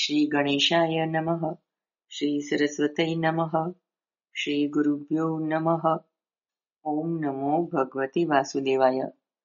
શ્રી ગણેશાય નમઃ. શ્રી સરસ્વતી નમઃ. શ્રી ગુરુભ્યો નમઃ. ઓમ નમો ભગવતે વાસુદેવાય.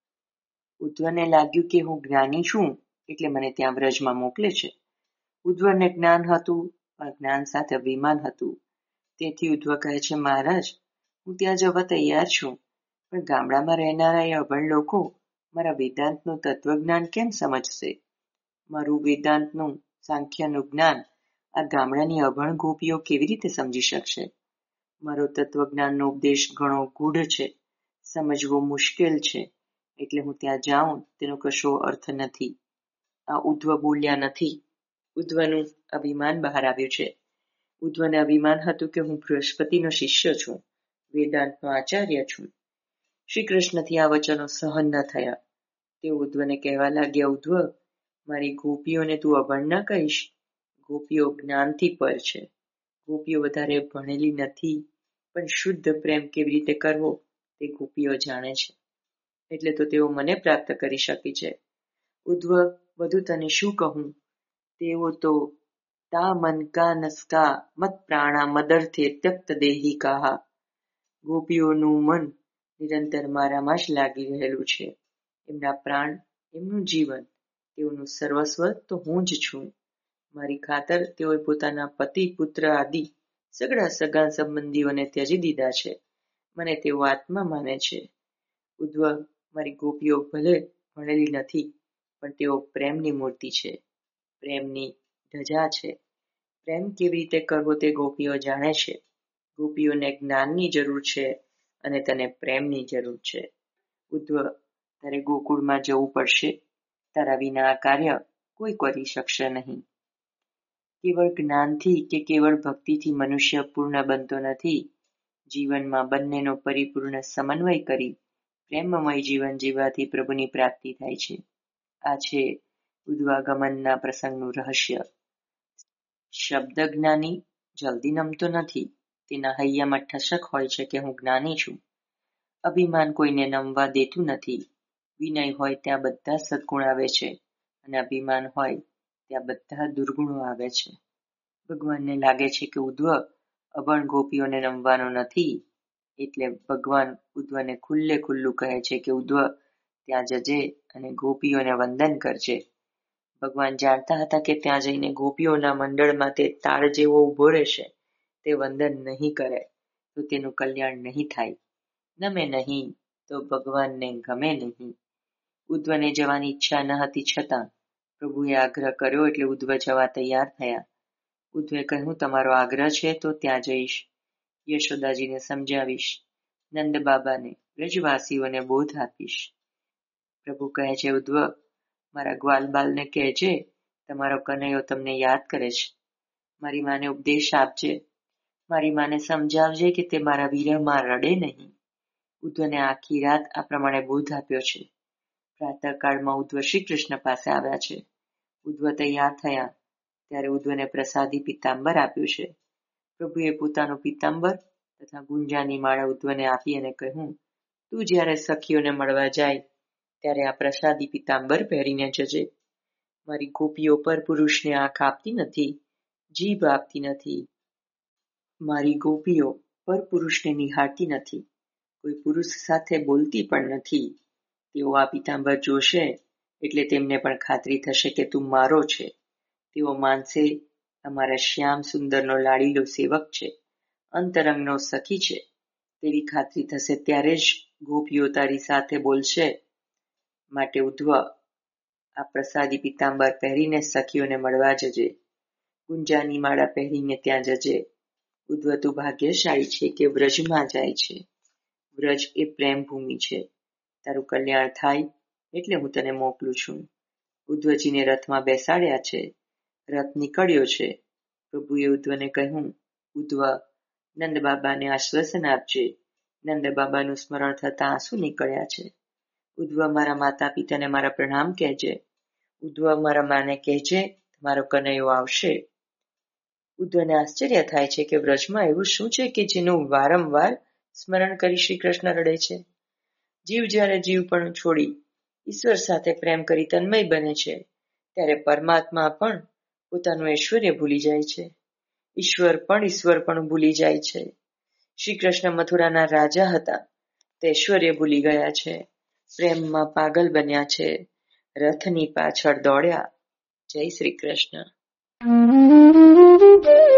ઉદ્ધવને લાગ્યું કે હું જ્ઞાની છું એટલે મને ત્યાં વ્રજમાં મોકલે છે. ઉદ્ધવને જ્ઞાન હતું, પણ જ્ઞાન સાથે અભિમાન હતું. તેથી ઉદ્ધવ કહે છે, મહારાજ, હું ત્યાં જવા તૈયાર છું, પણ ગામડામાં રહેનારા એ અભણ લોકો મારા વેદાંતનું તત્વજ્ઞાન કેમ સમજશે? મારું વેદાંતનું, સાંખ્યનું જ્ઞાન આ ગામડાની અભણ ગોપીઓ કેવી રીતે સમજી શકશે? મારો તત્વજ્ઞાનનો ઉપદેશ ઘણો ગૂઢ છે, સમજવો મુશ્કેલ છે, એટલે હું ત્યાં જાઉં તેનો કશો અર્થ નથી. આ ઉદ્ધવ બોલ્યા નથી. ઉદ્ધવનું અભિમાન બહાર આવ્યું છે. ઉદ્ધવને અભિમાન હતું કે હું બૃહસ્પતિનો શિષ્ય છું, વેદાંતનો આચાર્ય છું. શ્રી કૃષ્ણથી આ વચનો સહન ન થયા. તે ઉદ્ધવને કહેવા લાગ્યા, ઉદ્ધવ, મારી ગોપીઓને તું અભણ ન કહીશ. ગોપીઓ જ્ઞાનથી પર છે. ગોપીઓ વધારે ભણેલી નથી, પણ શુદ્ધ પ્રેમ કેવી રીતે કરવો તે ગોપીઓ જાણે છે. એટલે તો તેઓ મને પ્રાપ્ત કરી શકી છે. ઉદ્ધવ, વધુ તને શું કહું? તેઓ તો તા મન કા નસ્કા મત પ્રાણા મદર્થે ત્યક્ત દેહી કહા. ગોપીઓનું મન નિરંતર મારામાં જ લાગી રહેલું છે. એમના પ્રાણ, એમનું જીવન, તેઓનું સર્વસ્વ તો હું જ છું. મારી ખાતર તેઓએ પોતાના પતિ, પુત્ર આદિ સગળા સગા સંબંધીઓને ત્યજી દીધા છે. મને તેઓ આત્મા માને છે. ઉદ્ધવ, મારી ગોપીઓ ભલે ભણેલી નથી, પણ તેઓ પ્રેમની મૂર્તિ છે, પ્રેમની ધજા છે. પ્રેમ કેવી રીતે કરવો તે ગોપીઓ જાણે છે. ગોપીઓને જ્ઞાનની જરૂર છે અને તને પ્રેમની જરૂર છે. ઉદ્ધવ, તારે ગોકુળમાં જવું પડશે. તારા વિના આ કાર્ય કોઈ કરી શકશે નહીં. કેવળ જ્ઞાનથી કે કેવળ ભક્તિથી મનુષ્ય પૂર્ણ બનતો નથી. જીવનમાં બંનેનો પરિપૂર્ણ સમન્વય કરી પ્રેમમય જીવન જીવવાથી પ્રભુની પ્રાપ્તિ થાય છે. આ છે ઉદ્ધવાગમનના પ્રસંગનું રહસ્ય. શબ્દ જ્ઞાની જલ્દી નમતો નથી. તેના હૈયામાં ઠસક હોય છે કે હું જ્ઞાની છું. અભિમાન કોઈને નમવા દેતું નથી. વિનય હોય ત્યાં બધા સદગુણ આવે છે, અને અભિમાન હોય ત્યાં બધા દુર્ગુણો આવે છે. ભગવાનને લાગે છે કે ઉદ્ધવ અભણ ગોપીઓને નમવાનો નથી, એટલે ભગવાન ઉદ્ધવને ખુલ્લે ખુલ્લું કહે છે કે ઉદ્ધવ, ત્યાં જજે અને ગોપીઓને વંદન કરજે. ભગવાન જાણતા હતા કે ત્યાં જઈને ગોપીઓના મંડળમાં તે તાળ જેવો ઊભો રહેશે. તે વંદન નહીં કરે તો તેનું કલ્યાણ નહીં થાય. નમે નહીં તો ભગવાનને ગમે નહીં. ઉદ્ધવને જવાની ઈચ્છા ન હતી, છતાં પ્રભુએ આગ્રહ કર્યો એટલે ઉદ્ધવ જવા તૈયાર થયા. ઉદ્ધવે કહ્યું, તમારો આગ્રહ છે તો ત્યાં જઈશ. યશોદાજીને સમજાવીશ. નંદ બાબાને, બ્રજવાસીઓને બોધ આપીશ. પ્રભુ કહે છે, ઉદ્ધવ, મારા ગ્વાલબાલને કહેજે, તમારો કનૈયો તમને યાદ કરે છે. મારી માને ઉપદેશ આપજે. મારી માને સમજાવજે કે તે મારા વિરહમાં રડે નહીં. ઉદ્ધવને આખી રાત આ પ્રમાણે બોધ આપ્યો છે. પ્રાતઃકાળમાં ઉદ્ધવ શ્રી કૃષ્ણ પાસે આવ્યા છે. ઉદ્ધવ તૈયાર થયા ત્યારે ઉદ્ધવને પ્રસાદી પિતાંબર આપ્યું છે. પ્રભુએ પોતાનું પિતાંબર તથા ગુંજાની માળા ઉદ્ધવને આપી અને કહ્યું, તું જ્યારે સખીઓને મળવા જાય ત્યારે આ પ્રસાદી પિતાંબર પહેરીને જજે. મારી ગોપીઓ પર પુરુષને આંખ આપતી નથી, જીભ આપતી નથી. મારી ગોપીઓ પર પુરુષને નિહાળતી નથી, કોઈ પુરુષ સાથે બોલતી પણ નથી. તેઓ આ પિતાંબર જોશે એટલે તેમને પણ ખાતરી થશે કે તું મારો છે. તેઓ માનશે, અમારા શ્યામ સુંદરનો લાડીલો સેવક છે, અંતરંગનો સખી છે. તેવી ખાતરી થશે ત્યારે જ ગોપીઓ તારી સાથે બોલશે. માટે ઉદ્ધવ, આ પ્રસાદી પિતાંબર પહેરીને સખીઓને મળવા જજે. ગુંજાની માળા પહેરીને ત્યાં જજે. ઉદ્ધવ, તું ભાગ્યશાળી છે કે વ્રજમાં જાય છે. વ્રજ એ પ્રેમ ભૂમિ છે. તારું કલ્યાણ થાય એટલે હું તને મોકલું છું. ઉદ્ધવજીને રથમાં બેસાડ્યા છે. રથ નીકળ્યો છે. પ્રભુએ ઉદ્ધવને કહ્યું, ઉદ્ધવ, નંદ બાબાને આશ્વાસન આપજે. નંદ બાબાનું સ્મરણ થતા આંસુ નીકળ્યા છે. ઉદ્ધવ, મારા માતા પિતાને મારા પ્રણામ કહેજે. ઉદ્ધવ, મારા માને કહેજે તમારો કનૈયો આવશે. ઉદ્ધવને આશ્ચર્ય થાય છે કે વ્રજમાં એવું શું છે કે જેનું વારંવાર સ્મરણ કરી શ્રી કૃષ્ણ રડે છે. જીવ જ્યારે જીવપણું છોડી ઈશ્વર સાથે પ્રેમ કરી તન્મય બને છે, ત્યારે પરમાત્મા પણ પોતાનું ઐશ્વર્ય ભૂલી જાય છે. ઈશ્વર પણ ભૂલી જાય છે. શ્રી કૃષ્ણ મથુરાના રાજા હતા. તે ઐશ્વર્ય ભૂલી ગયા છે. પ્રેમમાં પાગલ બન્યા છે. રથની પાછળ દોડ્યા. જય શ્રી કૃષ્ણ.